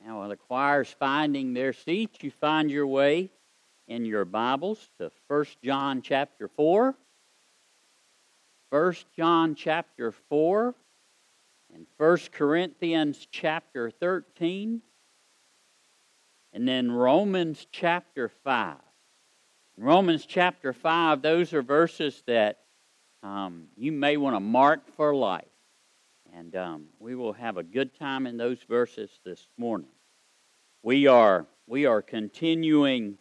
Now, while the choir's finding their seats, you find your way in your Bibles to 1 John chapter 4. 1 John chapter 4 and 1 Corinthians chapter 13 and then Romans chapter 5. In Romans chapter 5, those are verses that you may want to mark for life. And we will have a good time in those verses this morning. We are continuing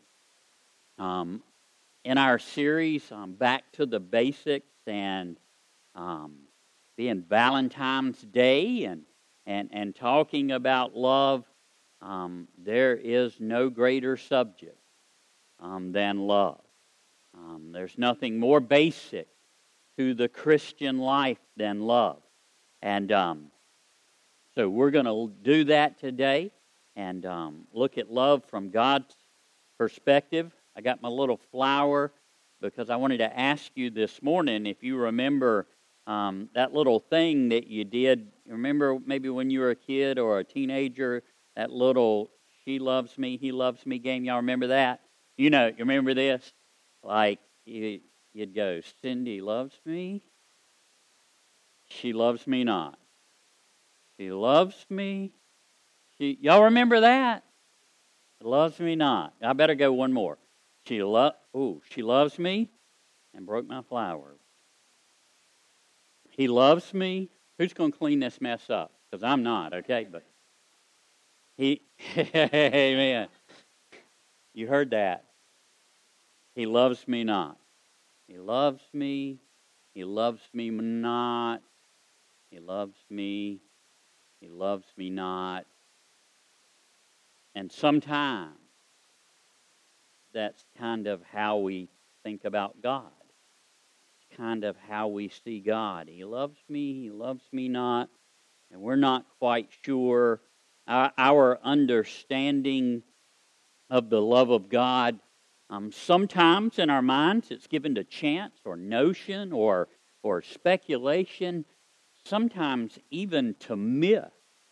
in our series Back to the Basics and being Valentine's Day and talking about love. There is no greater subject than love. There's nothing more basic to the Christian life than love. And so we're going to do that today and look at love from God's perspective. I got my little flower because I wanted to ask you this morning if you remember that little thing that you did. Remember maybe when you were a kid or a teenager, that little she loves me, he loves me game. Y'all remember that? You remember this? Like you'd go, Cindy loves me. She loves me not. She loves me. Y'all remember that? Loves me not. I better go one more. She loves me and broke my flower. He loves me. Who's going to clean this mess up? Because I'm not, okay? But amen. You heard that. He loves me not. He loves me. He loves me not. He loves me. He loves me not. And sometimes that's kind of how we think about God. It's kind of how we see God. He loves me. He loves me not. And we're not quite sure. Our understanding of the love of God, sometimes in our minds it's given to chance or notion or speculation, sometimes even to myth.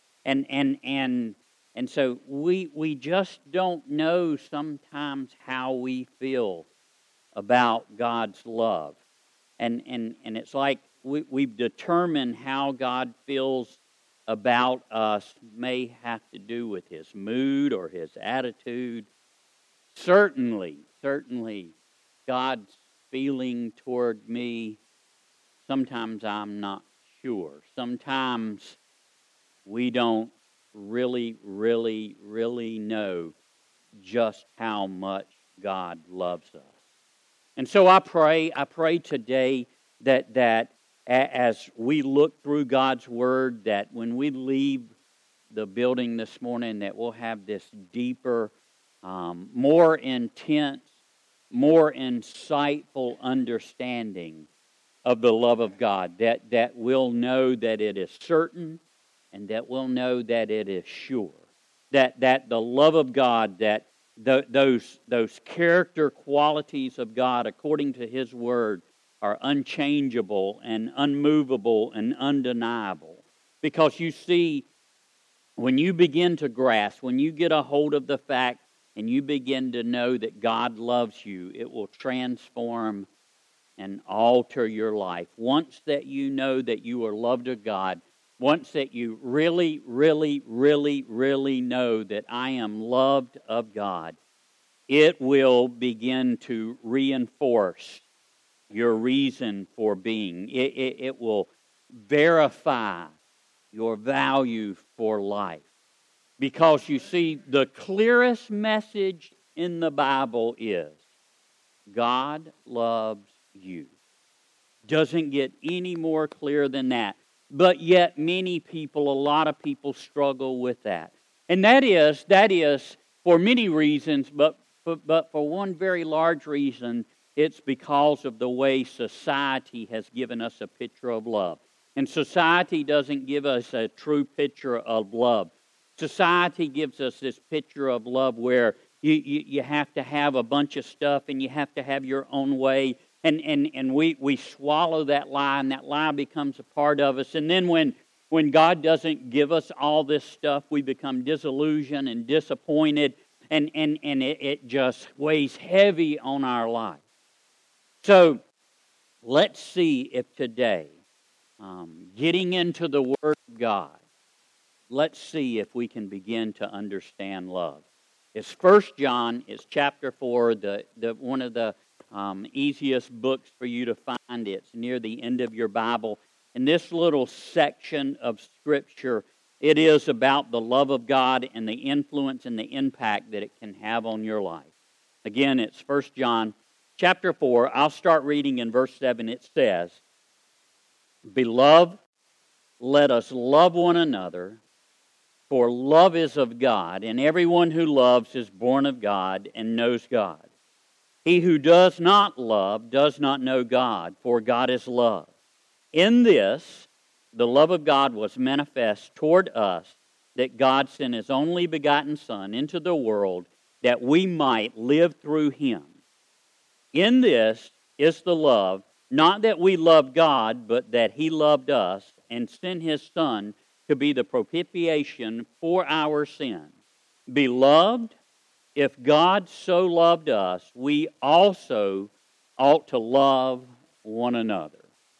And so we just don't know sometimes how we feel about God's love. And it's like we've determined how God feels about us may have to do with His mood or His attitude. Certainly, God's feeling toward me, sometimes I'm not sure. Sometimes we don't really know just how much God loves us. And so I pray today that as we look through God's Word, that when we leave the building this morning, that we'll have this deeper, more intense, more insightful understanding of the love of God, that we'll know that it is certain and that we'll know that it is sure. That the love of God, that those character qualities of God according to His Word are unchangeable and unmovable and undeniable. Because you see, when you begin to grasp, when you get a hold of the fact and you begin to know that God loves you, it will transform and alter your life. Once that you know that you are loved of God, once that you really know that I am loved of God, it will begin to reinforce your reason for being. It will verify your value for life. Because you see, the clearest message in the Bible is God loves you. Doesn't get any more clear than that. But yet many people, a lot of people struggle with that. And that is for many reasons, but for one very large reason, it's because of the way society has given us a picture of love. And society doesn't give us a true picture of love. Society gives us this picture of love where you have to have a bunch of stuff and you have to have your own way. And we swallow that lie, and that lie becomes a part of us. And then when when God doesn't give us all this stuff, we become disillusioned and disappointed, and it just weighs heavy on our life. So let's see if today, getting into the Word of God, let's see if we can begin to understand love. It's 1 John, it's chapter 4, the one of the easiest books for you to find. It's near the end of your Bible. In this little section of Scripture, it is about the love of God and the influence and the impact that it can have on your life. Again, it's 1 John chapter 4. I'll start reading in verse 7. It says, "Beloved, let us love one another, for love is of God, and everyone who loves is born of God and knows God. He who does not love does not know God, for God is love. In this, the love of God was manifest toward us, that God sent His only begotten Son into the world, that we might live through Him. In this is the love, not that we loved God, but that He loved us and sent His Son to be the propitiation for our sins. Beloved, if God so loved us, we also ought to love one another."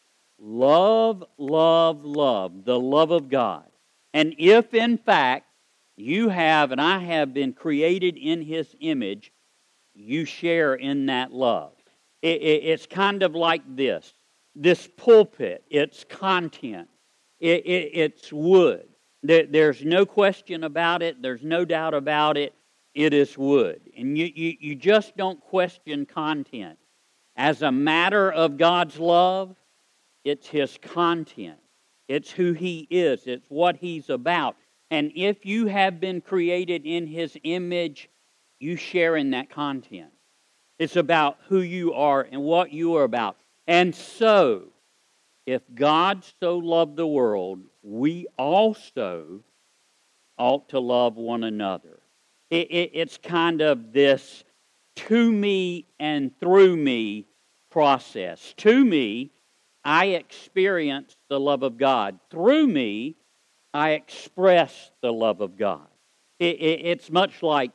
Love, love, love, the love of God. And if in fact you have and I have been created in His image, you share in that love. It's kind of like this pulpit, its content, it's wood. There's no question about it, there's no doubt about it, it is wood. And you just don't question content. As a matter of God's love, it's His content. It's who He is. It's what He's about. And if you have been created in His image, you share in that content. It's about who you are and what you are about. And so, if God so loved the world, we also ought to love one another. It's kind of this to me and through me process. To me, I experience the love of God. Through me, I express the love of God. It's much like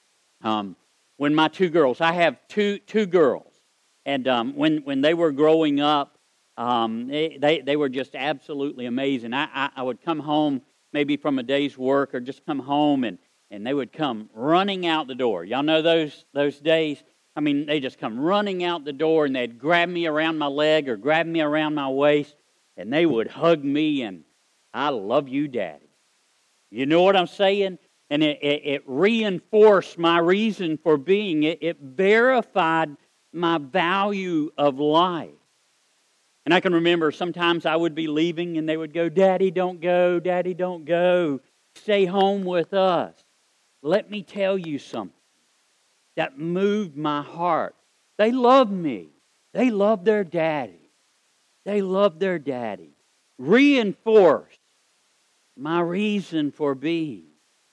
when my two girls, I have two girls, and when they were growing up, they were just absolutely amazing. I would come home maybe from a day's work or just come home, and they would come running out the door. Y'all know those days? I mean, they just come running out the door, and they'd grab me around my leg or grab me around my waist, and they would hug me, and "I love you, Daddy." You know what I'm saying? And it reinforced my reason for being. It verified my value of life. And I can remember sometimes I would be leaving, and they would go, "Daddy, don't go. Daddy, don't go. Stay home with us." Let me tell you something that moved my heart. They love me. They love their daddy. They love their daddy. Reinforced my reason for being.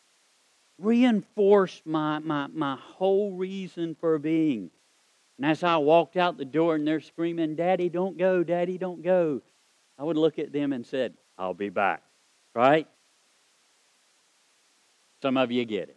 Reinforced my whole reason for being. And as I walked out the door and they're screaming, "Daddy, don't go. Daddy, don't go," I would look at them and said, "I'll be back." Right? Some of you get it.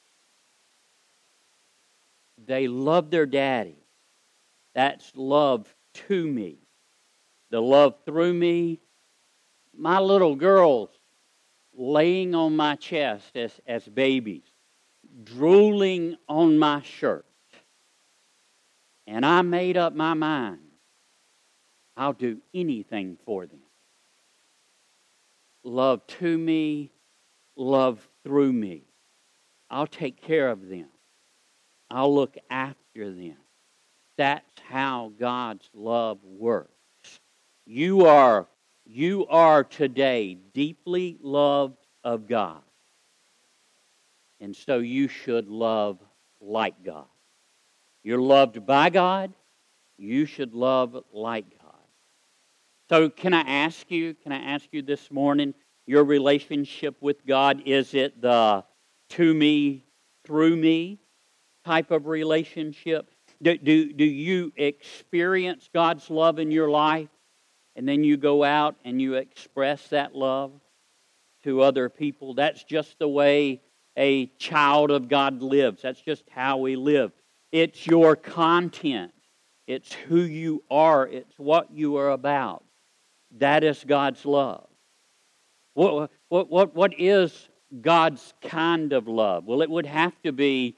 They love their daddy. That's love to me. The love through me. My little girls laying on my chest as babies, drooling on my shirt. And I made up my mind, I'll do anything for them. Love to me, love through me. I'll take care of them. I'll look after them. That's how God's love works. You are today deeply loved of God. And so you should love like God. You're loved by God. You should love like God. So can I ask you this morning, your relationship with God, is it the to me, through me type of relationship? Do you experience God's love in your life, and then you go out and you express that love? to other people. That's just the way a child of God lives. That's just how we live. It's your content. It's who you are. It's what you are about. That is God's love. What is God's kind of love? Well, it would have to be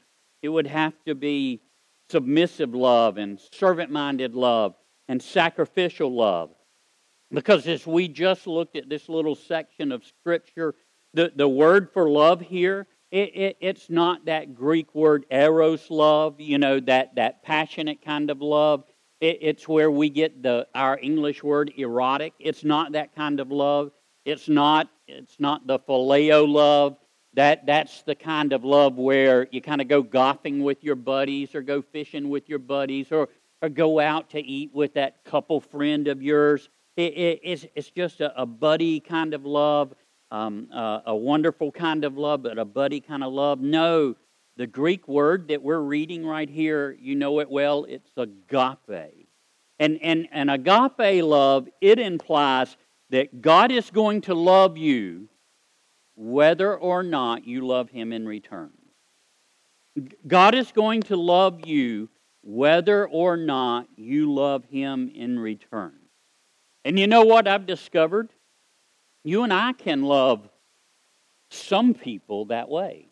submissive love and servant-minded love and sacrificial love. Because as we just looked at this little section of Scripture, the word for love here, it's not that Greek word eros love, that passionate kind of love. It's where we get our English word erotic. It's not that kind of love. It's not the phileo love. That's the kind of love where you kind of go golfing with your buddies or go fishing with your buddies or go out to eat with that couple friend of yours. It's just a buddy kind of love, a wonderful kind of love, but a buddy kind of love. No, the Greek word that we're reading right here, you know it well, it's agape. And agape love, it implies that God is going to love you whether or not you love Him in return. God is going to love you whether or not you love Him in return. And you know what I've discovered? You and I can love some people that way.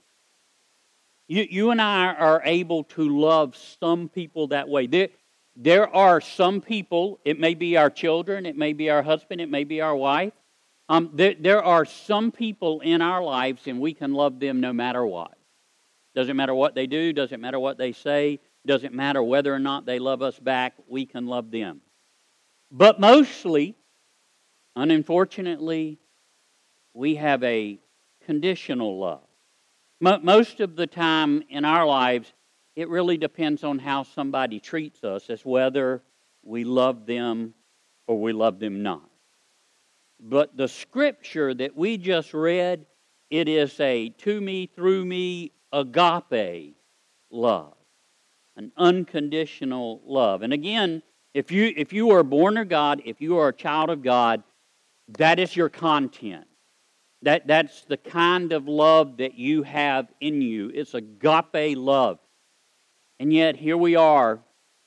You and I are able to love some people that way. There are some people, it may be our children, it may be our husband, it may be our wife. There are some people in our lives and we can love them no matter what. Doesn't matter what they do, doesn't matter what they say, doesn't matter whether or not they love us back, we can love them. But mostly, unfortunately, we have a conditional love. Most of the time in our lives, it really depends on how somebody treats us as whether we love them or we love them not. But the Scripture that we just read, it is a to me, through me, agape love. An unconditional love. And again, if you are born of God, if you are a child of God, that is your content. That's the kind of love that you have in you. It's agape love. And yet here we are,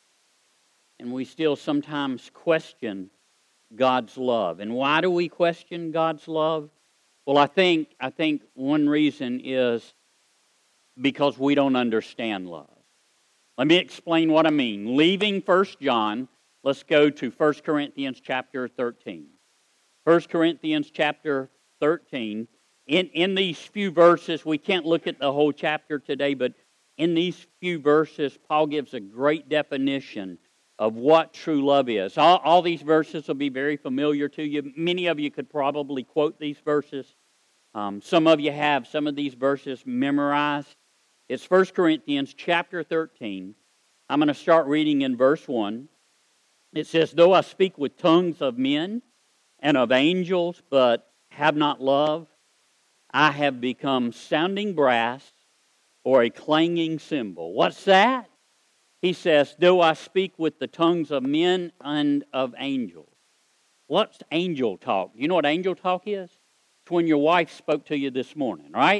and we still sometimes question God's love. And why do we question God's love? Well, I think one reason is because we don't understand love. Let me explain what I mean. Leaving 1 John, let's go to 1 Corinthians chapter 13. 1 Corinthians chapter 13. In these few verses, we can't look at the whole chapter today, but in these few verses, Paul gives a great definition of what true love is. All these verses will be very familiar to you. Many of you could probably quote these verses. Some of you have some of these verses memorized. It's 1 Corinthians chapter 13. I'm going to start reading in verse 1. It says, "Though I speak with tongues of men and of angels, but have not love, I have become sounding brass or a clanging cymbal." What's that? He says, "Though I speak with the tongues of men and of angels." What's angel talk? You know what angel talk is? It's when your wife spoke to you this morning, right?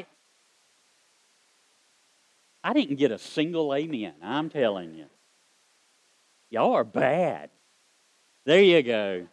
I didn't get a single amen, I'm telling you. Y'all are bad. There you go.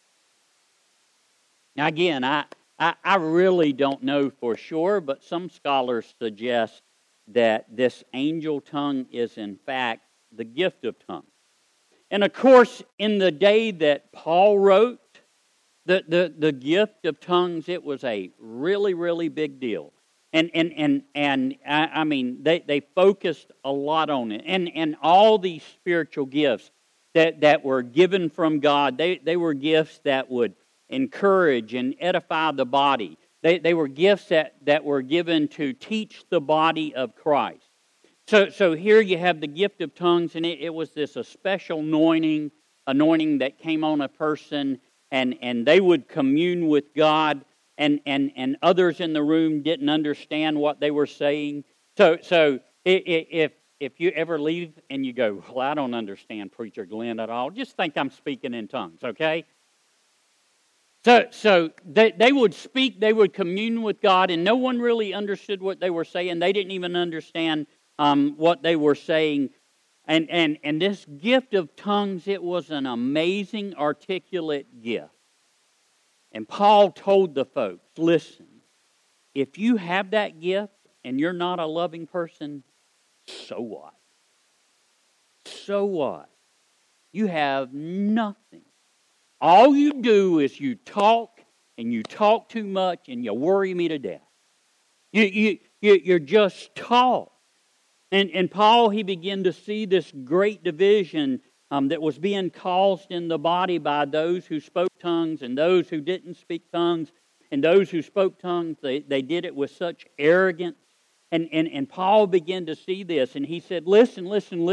Now again, I really don't know for sure, but some scholars suggest that this angel tongue is in fact the gift of tongues. And of course, in the day that Paul wrote, the gift of tongues, it was a really, really big deal. And I mean, they focused a lot on it. And all these spiritual gifts that were given from God, they were gifts that would encourage and edify the body. They were gifts that were given to teach the body of Christ. So here you have the gift of tongues, and it was this a special anointing that came on a person, and they would commune with God, and others in the room didn't understand what they were saying. So if you ever leave and you go, "Well, I don't understand Preacher Glenn at all," just think I'm speaking in tongues, okay? So they would speak, they would commune with God, and no one really understood what they were saying. They didn't even understand what they were saying. And this gift of tongues, it was an amazing, articulate gift. And Paul told the folks, listen, if you have that gift and you're not a loving person, so what? So what? You have nothing. All you do is you talk, and you talk too much, and you worry me to death. You're just talk. And Paul, he began to see this great division that was being caused in the body by those who spoke tongues and those who didn't speak tongues. And those who spoke tongues, they did it with such arrogance. And Paul began to see this, and he said, listen.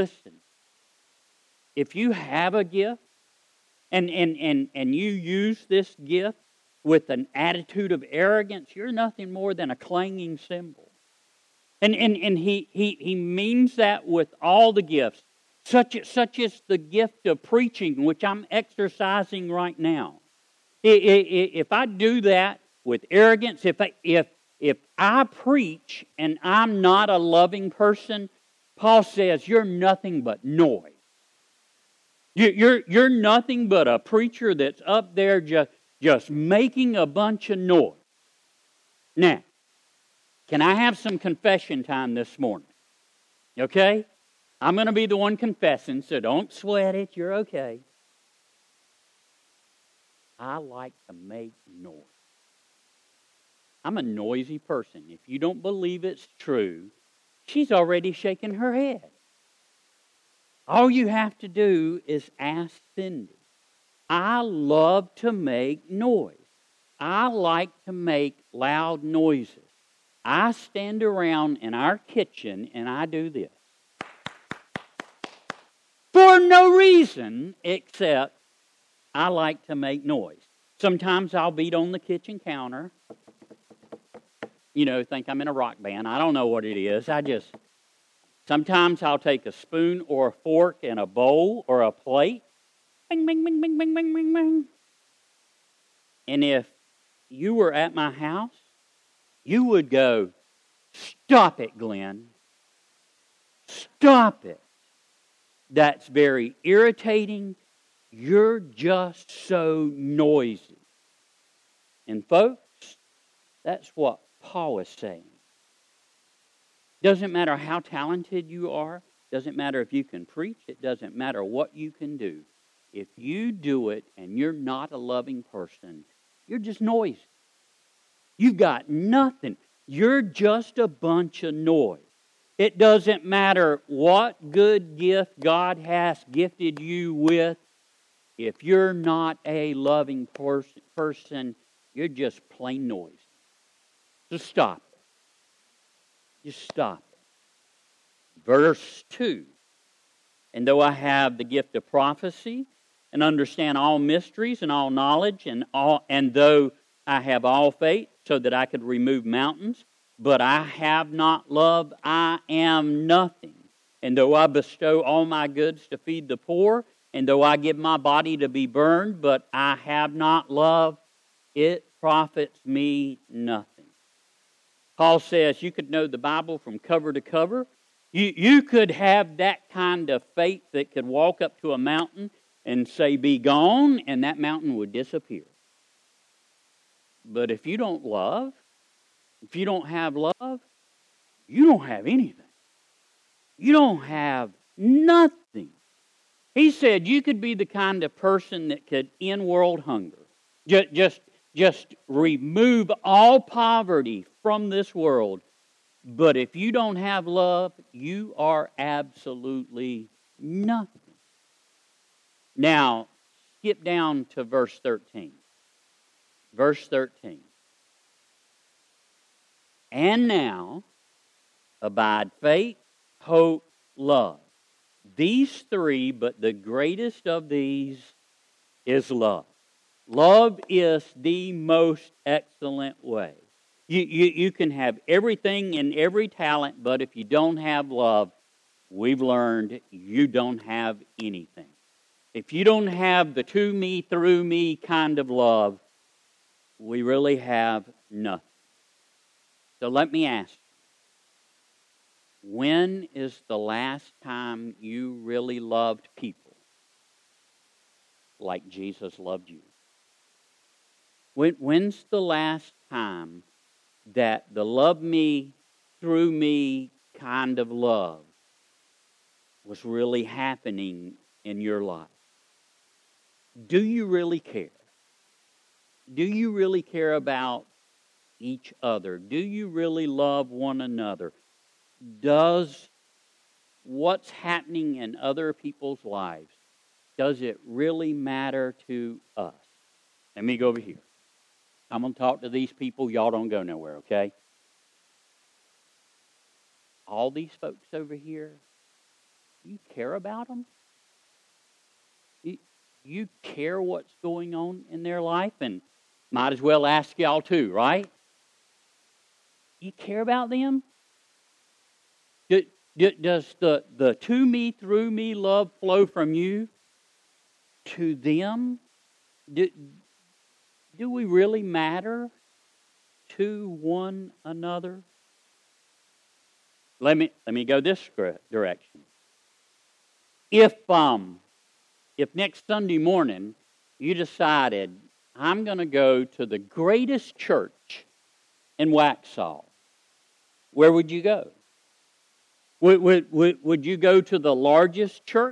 If you have a gift, and you use this gift with an attitude of arrogance, you're nothing more than a clanging cymbal. And he means that with all the gifts, such as the gift of preaching, which I'm exercising right now. If I do that with arrogance, if I preach and I'm not a loving person, Paul says you're nothing but noise. You're nothing but a preacher that's up there just making a bunch of noise. Now, can I have some confession time this morning? Okay? I'm going to be the one confessing, so don't sweat it. You're okay. I like to make noise. I'm a noisy person. If you don't believe it's true, she's already shaking her head. All you have to do is ask Cindy. I love to make noise. I like to make loud noises. I stand around in our kitchen and I do this. For no reason except I like to make noise. Sometimes I'll beat on the kitchen counter. Think I'm in a rock band. I don't know what it is. Sometimes I'll take a spoon or a fork and a bowl or a plate. Bing, bing, bing, bing, bing, bing, bing, bing. And if you were at my house, you would go, stop it, Glenn. Stop it. That's very irritating. You're just so noisy. And folks, that's what Paul is saying. Doesn't matter how talented you are. Doesn't matter if you can preach. It doesn't matter what you can do. If you do it and you're not a loving person, you're just noisy. You've got nothing. You're just a bunch of noise. It doesn't matter what good gift God has gifted you with. If you're not a loving person, you're just plain noisy. Just stop it. Just stop it. Verse 2. And though I have the gift of prophecy and understand all mysteries and all knowledge, and though I have all faith so that I could remove mountains, but I have not love, I am nothing. And though I bestow all my goods to feed the poor, and though I give my body to be burned, but I have not love, it profits me nothing. Paul says you could know the Bible from cover to cover. You could have that kind of faith that could walk up to a mountain and say, be gone, and that mountain would disappear. But if you don't love, if you don't have love, you don't have anything. You don't have nothing. He said you could be the kind of person that could end world hunger. Just remove all poverty from this world. But if you don't have love, you are absolutely nothing. Now, skip down to verse 13. Verse 13. And now, abide faith, hope, love. These three, but the greatest of these is love. Love is the most excellent way. You can have everything and every talent, but if you don't have love, we've learned you don't have anything. If you don't have the to me, through me kind of love, we really have nothing. So let me ask you, when is the last time you really loved people like Jesus loved you? When's the last time that the love me, through me kind of love was really happening in your life? Do you really care? Do you really care about each other? Do you really love one another? Does what's happening in other people's lives, does it really matter to us? Let me go over here. I'm going to talk to these people. Y'all don't go nowhere, okay? All these folks over here, you care about them? You care what's going on in their life? And might as well ask y'all too, right? You care about them? Does the to me, through me love flow from you to them? Do we really matter to one another? Let me go this direction. If next Sunday morning you decided, I'm going to go to the greatest church in Waxhaw, where would you go? Would you go to the largest church?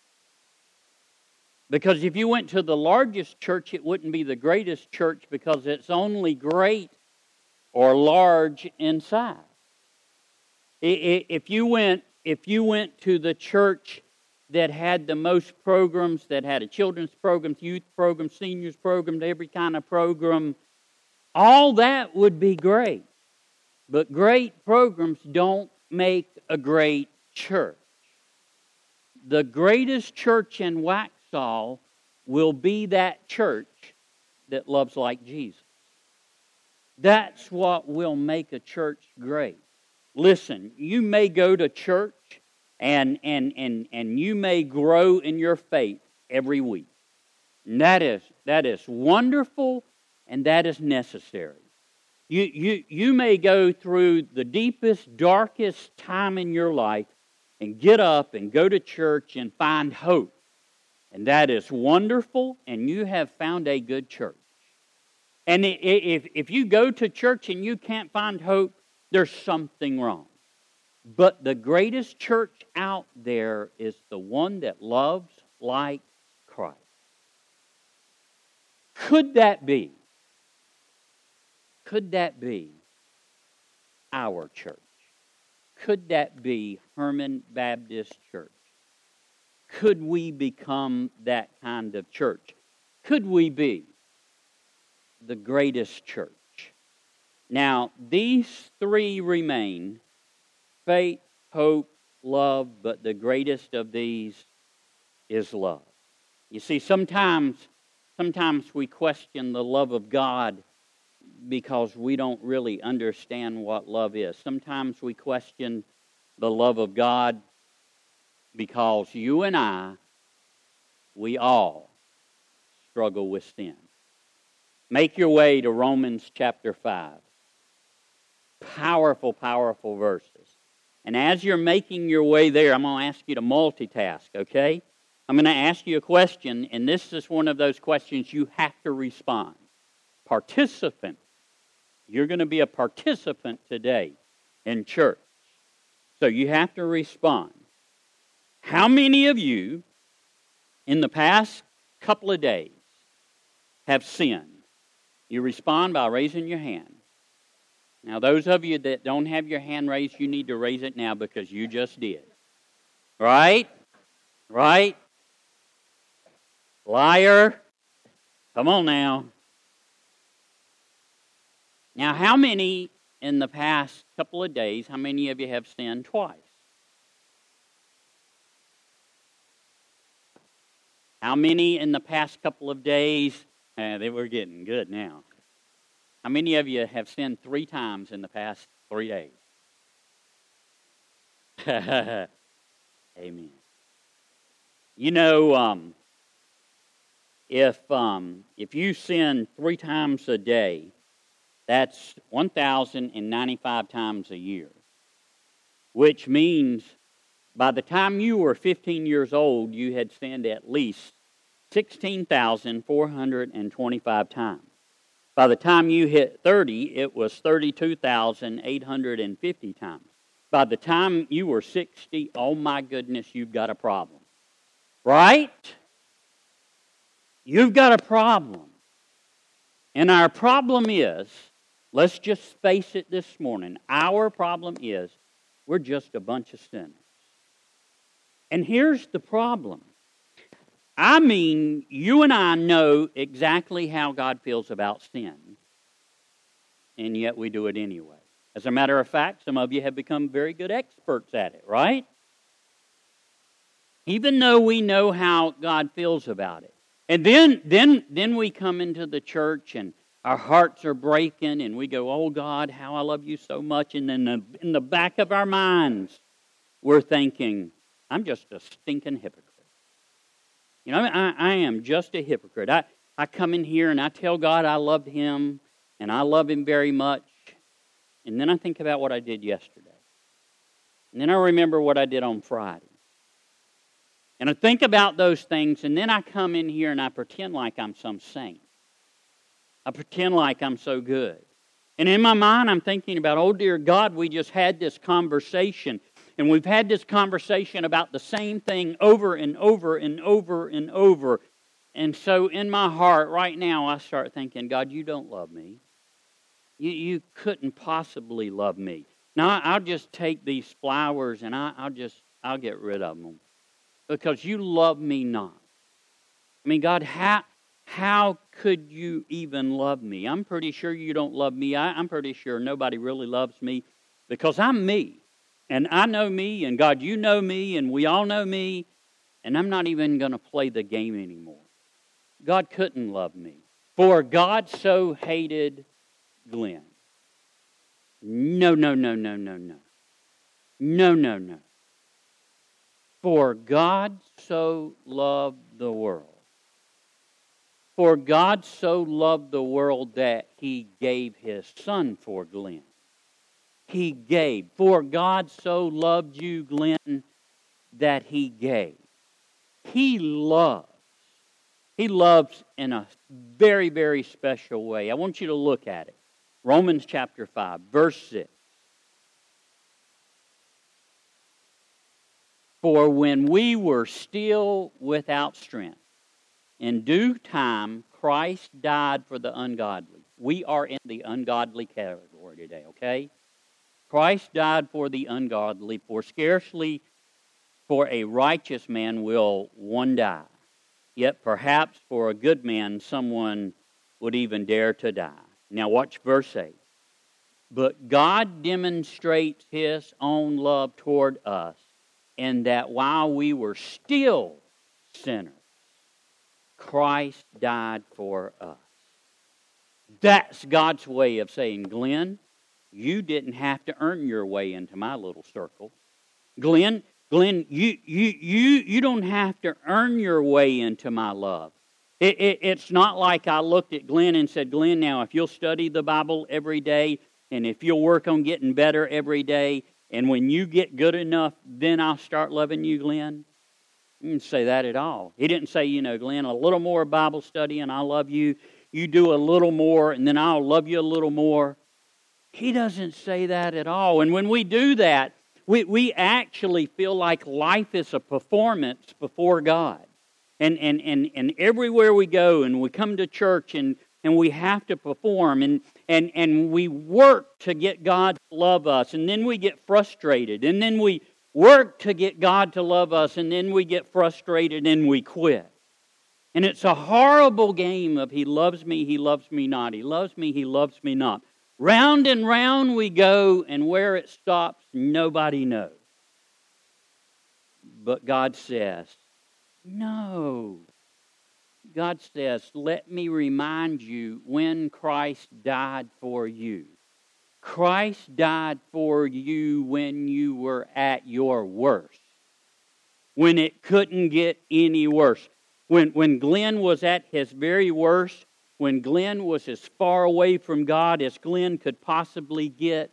Because if you went to the largest church, it wouldn't be the greatest church because it's only great or large in size. If you went to the church that had the most programs, that had a children's program, youth program, seniors program, every kind of program, all that would be great. But great programs don't make a great church. The greatest church in Waxhaw will be that church that loves like Jesus. That's what will make a church great. Listen, you may go to church and you may grow in your faith every week. And that is wonderful, and that is necessary. You may go through the deepest, darkest time in your life and get up and go to church and find hope. And that is wonderful, and you have found a good church. And if you go to church and you can't find hope, there's something wrong. But the greatest church out there is the one that loves like Christ. Could that be our church? Could that be Herman Baptist Church? Could we become that kind of church? Could we be the greatest church? Now, these three remain: faith, hope, love, but the greatest of these is love. You see, sometimes we question the love of God because we don't really understand what love is. Sometimes we question the love of God because you and I, we all struggle with sin. Make your way to Romans chapter 5. Powerful, powerful verses. And as you're making your way there, I'm going to ask you to multitask, okay? I'm going to ask you a question, and this is one of those questions you have to respond. Participant. You're going to be a participant today in church. So you have to respond. How many of you in the past couple of days have sinned? You respond by raising your hand. Now, those of you that don't have your hand raised, you need to raise it now because you just did. Right? Right? Liar. Come on now. Now, how many in the past couple of days, how many of you have sinned twice? How many in the past couple of days, they were getting good now. How many of you have sinned 3 times in the past 3 days? Amen. You know, if you sin 3 times a day, that's 1,095 times a year, which means by the time you were 15 years old, you had sinned at least 16,425 times. By the time you hit 30, it was 32,850 times. By the time you were 60, oh my goodness, you've got a problem. Right? You've got a problem. And our problem is, let's just face it this morning, our problem is we're just a bunch of sinners. And here's the problem. I mean, you and I know exactly how God feels about sin, and yet we do it anyway. As a matter of fact, some of you have become very good experts at it, right? Even though we know how God feels about it. And then we come into the church and our hearts are breaking and we go, oh God, how I love you so much. And then in the back of our minds, we're thinking, I'm just a stinking hypocrite. You know, I am just a hypocrite. I come in here and I tell God I loved Him and I love Him very much. And then I think about what I did yesterday. And then I remember what I did on Friday. And I think about those things, and then I come in here and I pretend like I'm some saint. I pretend like I'm so good. And in my mind, I'm thinking about, oh dear God, we just had this conversation. And we've had this conversation about the same thing over and over and over and over. And so in my heart right now, I start thinking, God, you don't love me. You couldn't possibly love me. Now, I'll just take these flowers and I'll get rid of them. Because you love me not. I mean, God, how could you even love me? I'm pretty sure you don't love me. I'm pretty sure nobody really loves me because I'm me. And I know me, and God, you know me, and we all know me, and I'm not even going to play the game anymore. God couldn't love me. For God so hated Glenn. No. No. For God so loved the world. For God so loved the world that He gave His Son for Glenn. He gave. For God so loved you, Glenn, that He gave. He loves. He loves in a very, very special way. I want you to look at it. Romans chapter 5, verse 6. For when we were still without strength, in due time Christ died for the ungodly. We are in the ungodly category today, okay? Christ died for the ungodly, for scarcely for a righteous man will one die. Yet perhaps for a good man someone would even dare to die. Now watch verse 8. But God demonstrates His own love toward us, and that while we were still sinners, Christ died for us. That's God's way of saying, Glenn, you didn't have to earn your way into my little circle. Glenn, you don't have to earn your way into my love. It's not like I looked at Glenn and said, Glenn, now if you'll study the Bible every day, and if you'll work on getting better every day, and when you get good enough, then I'll start loving you, Glenn. He didn't say that at all. He didn't say, Glenn, a little more Bible study and I'll love you. You do a little more and then I'll love you a little more. He doesn't say that at all. And when we do that, we actually feel like life is a performance before God. And everywhere we go and we come to church and we have to perform and we work to get God to love us, and then we get frustrated, and then we work to get God to love us, and then we get frustrated and we quit. And it's a horrible game of He loves me not. He loves me not. Round and round we go, and where it stops, nobody knows. But God says, no. God says, let me remind you when Christ died for you. Christ died for you when you were at your worst. When it couldn't get any worse. When Glenn was at his very worst, when Glenn was as far away from God as Glenn could possibly get,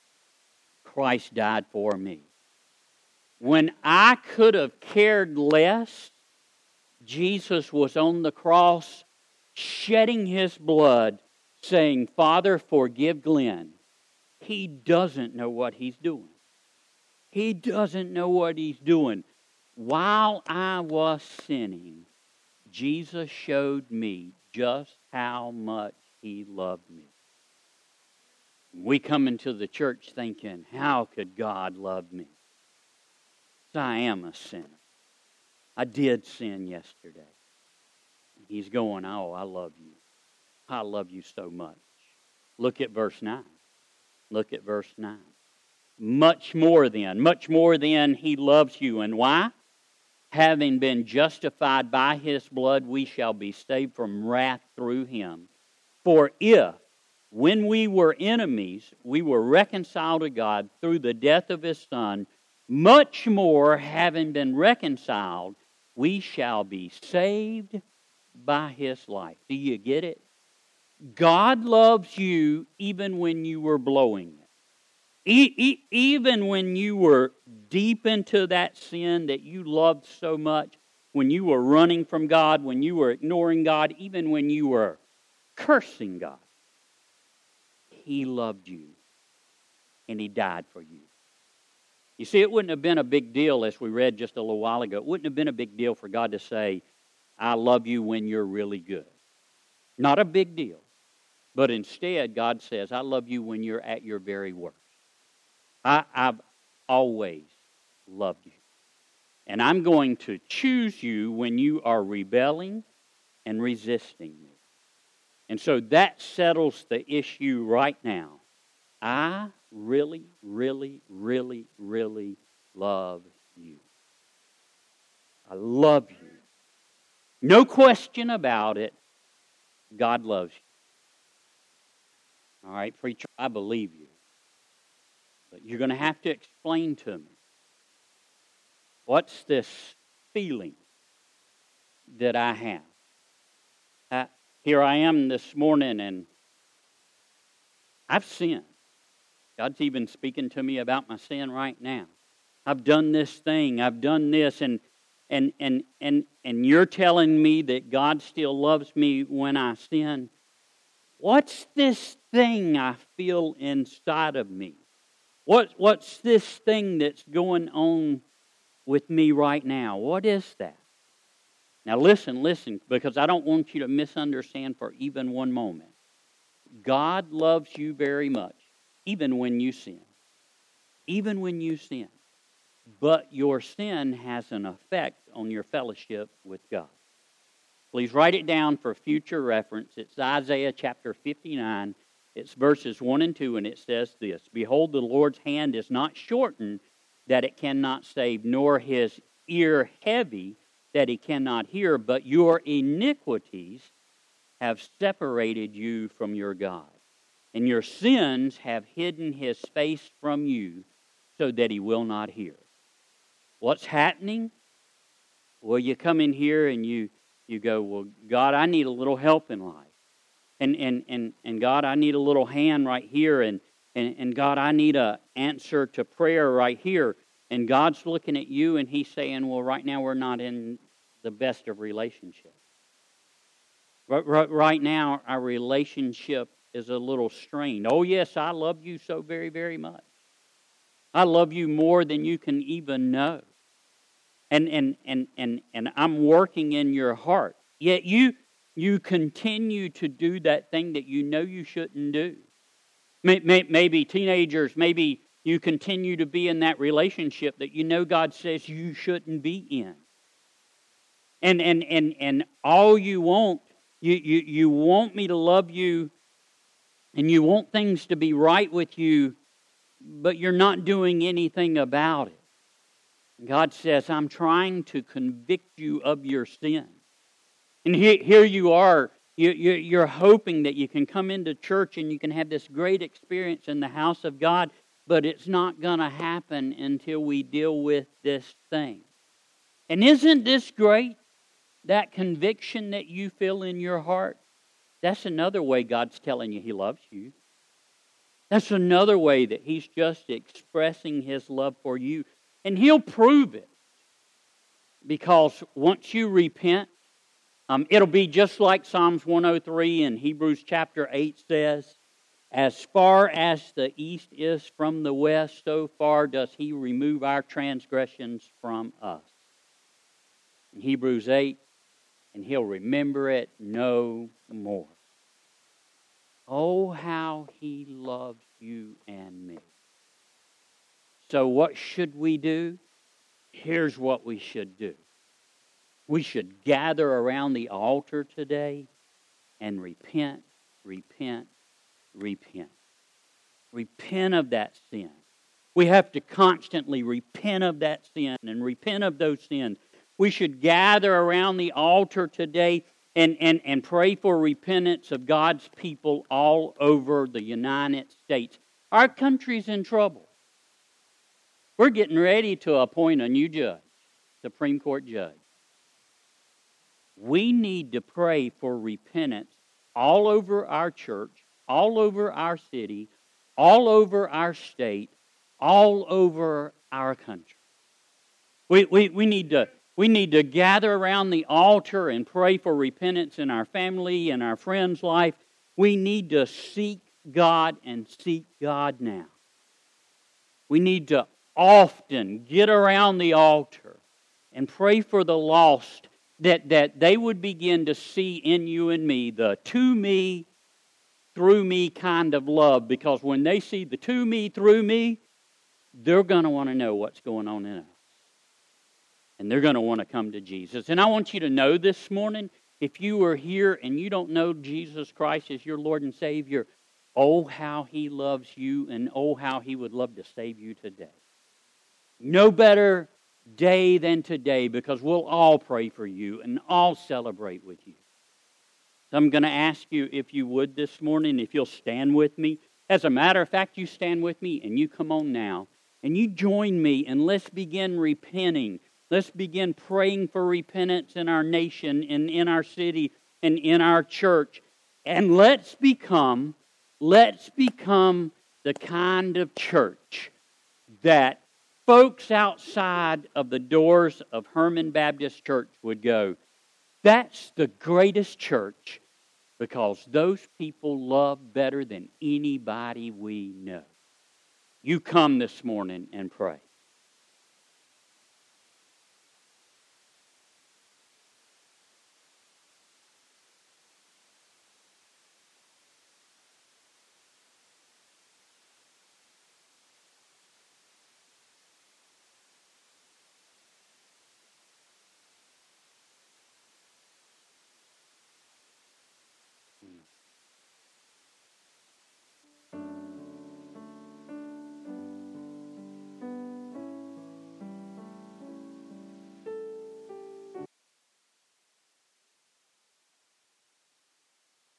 Christ died for me. When I could have cared less, Jesus was on the cross, shedding His blood, saying, Father, forgive Glenn. He doesn't know what he's doing. He doesn't know what he's doing. While I was sinning, Jesus showed me just how much He loved me. We come into the church thinking, how could God love me? I am a sinner. I did sin yesterday. He's going, oh, I love you. I love you so much. Look at verse 9. Look at verse 9. Much more than He loves you. And why? Having been justified by His blood, we shall be saved from wrath through Him. For if, when we were enemies, we were reconciled to God through the death of His Son, much more, having been reconciled, we shall be saved by His life. Do you get it? God loves you even when you were blowing it. Even when you were deep into that sin that you loved so much, when you were running from God, when you were ignoring God, even when you were cursing God, He loved you and He died for you. You see, it wouldn't have been a big deal, as we read just a little while ago, it wouldn't have been a big deal for God to say, I love you when you're really good. Not a big deal. But instead, God says, I love you when you're at your very worst. I've always loved you. And I'm going to choose you when you are rebelling and resisting me. And so that settles the issue right now. I really, really, really, really love you. I love you. No question about it. God loves you. All right, preacher, I believe you. But you're going to have to explain to me, what's this feeling that I have? Here I am this morning, and I've sinned. God's even speaking to me about my sin right now. I've done this thing. I've done this, and you're telling me that God still loves me when I sin. What's this thing I feel inside of me? What's this thing that's going on with me right now? What is that? Now listen, because I don't want you to misunderstand for even one moment. God loves you very much, even when you sin. Even when you sin. But your sin has an effect on your fellowship with God. Please write it down for future reference. It's Isaiah chapter 59. It's verses 1 and 2, and it says this, Behold, the Lord's hand is not shortened that it cannot save, nor His ear heavy that He cannot hear, but your iniquities have separated you from your God, and your sins have hidden His face from you so that He will not hear. What's happening? Well, you come in here and you go, well, God, I need a little help in life. And God, I need a little hand right here. And God, I need an answer to prayer right here. And God's looking at you and He's saying, well, right now we're not in the best of relationships. Right now our relationship is a little strained. Oh, yes, I love you so very, very much. I love you more than you can even know. And I'm working in your heart. Yet you continue to do that thing that you know you shouldn't do. Maybe teenagers, maybe you continue to be in that relationship that you know God says you shouldn't be in. And all you want, you want me to love you, and you want things to be right with you, but you're not doing anything about it. God says, I'm trying to convict you of your sin. And here you are, you're hoping that you can come into church and you can have this great experience in the house of God, but it's not going to happen until we deal with this thing. And isn't this great? that conviction that you feel in your heart, that's another way God's telling you He loves you. That's another way that He's just expressing His love for you. And He'll prove it. Because once you repent, it'll be just like Psalms 103 and Hebrews chapter 8 says, as far as the east is from the west, so far does He remove our transgressions from us. In Hebrews 8, and He'll remember it no more. Oh, how He loves you and me. So what should we do? Here's what we should do. We should gather around the altar today and repent, repent, repent. Repent of that sin. We have to constantly repent of that sin and repent of those sins. We should gather around the altar today and pray for repentance of God's people all over the United States. Our country's in trouble. We're getting ready to appoint a new judge, Supreme Court judge. We need to pray for repentance all over our church, all over our city, all over our state, all over our country. We need to gather around the altar and pray for repentance in our family and our friends' life. We need to seek God and seek God now. We need to often get around the altar and pray for the lost, that they would begin to see in you and me the to me, through me kind of love. Because when they see the to me, through me, they're going to want to know what's going on in us. And they're going to want to come to Jesus. And I want you to know this morning, if you are here and you don't know Jesus Christ as your Lord and Savior, oh, how He loves you, and oh, how He would love to save you today. No better day than today, because we'll all pray for you and all celebrate with you. So I'm going to ask you, if you would this morning, if you'll stand with me. As a matter of fact, you stand with me and you come on now. And you join me and let's begin repenting. Let's begin praying for repentance in our nation and in our city and in our church. And let's become the kind of church that folks outside of the doors of Herman Baptist Church would go, that's the greatest church, because those people love better than anybody we know. You come this morning and pray.